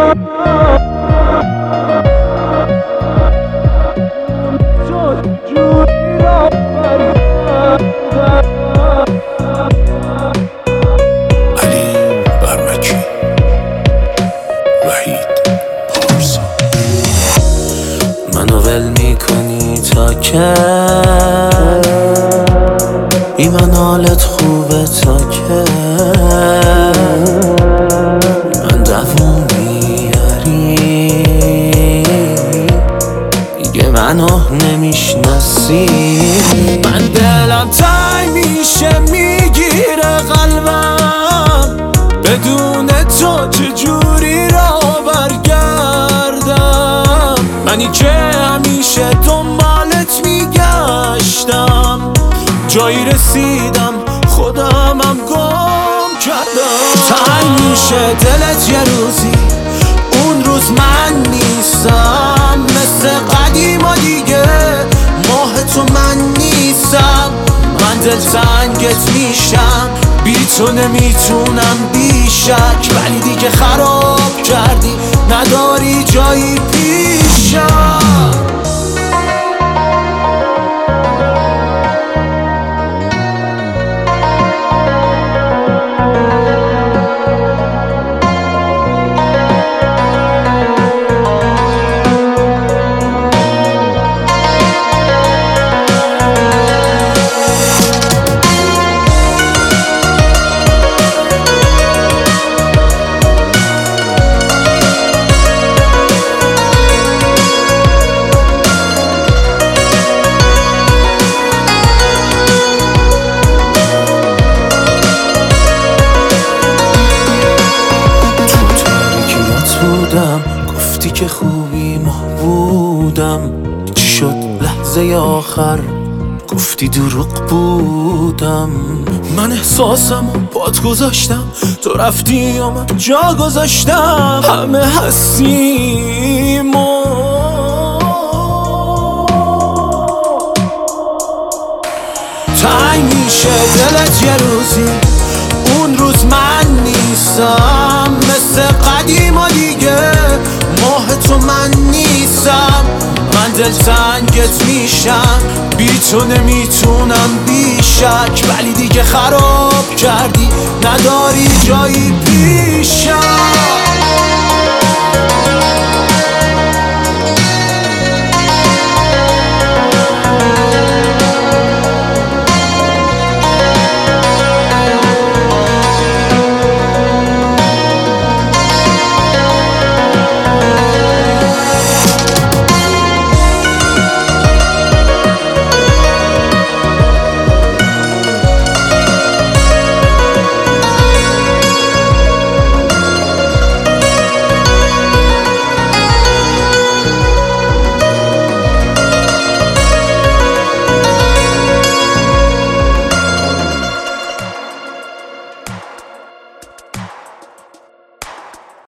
منو ول میکنی تا که ایمان حالت خوبه تا که من دووم میاری دیگه منو نمیشناسی. من دلم تنگ میشه میگیره قلبم بدون تو چجوری را برگردم. منی که همیشه دنبالت میگشتم جایی رسیدم خودمم گم کردم. تنگ میشه دلت یه روزی اون روز من نیستم مثل قدیما دیگه ماه تو من نیستم. من دلتنگت میشم بی تو نمیتونم بی شک ولی دیگه خراب کردی نداری جایی پیشم. گفتی که خوبی ما بودم چی شد لحظه آخر گفتی دروغ بودم. من احساسم پات گذاشتم تو رفتی و من جا گذاشتم همه هستیم و تنگ میشه دلت یه روزی اون روز من نیستم مثل قدیما دیگه ماه تو من نیستم. من دلتنگت میشم بی تو نمیتونم بی شک ولی دیگه خراب کردی نداری جایی پیشم.